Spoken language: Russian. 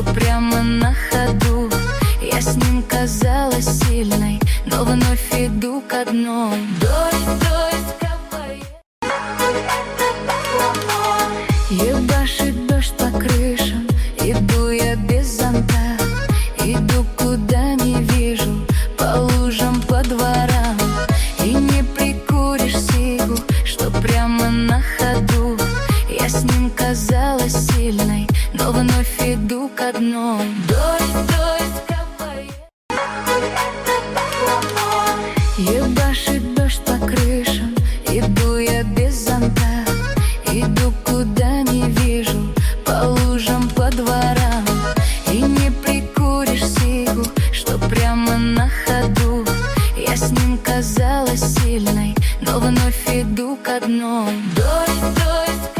прямо на ходу. Я с ним казалась сильной, но вновь иду ко дну. Дождь капает, ебашит дождь по крышам. Иду я без зонта, иду куда не вижу, по лужам, по дворам. И не прикуришь сигу, что прямо на ходу. Я с ним казалась сильной, но вновь иду ко дну. Дождь капает, ебашит дождь по крышам. Иду я без зонта, иду куда не вижу, по лужам, по дворам. И не прикуришь сигу, что прямо на ходу. Я с ним казалась сильной, но вновь иду ко дну. Дождь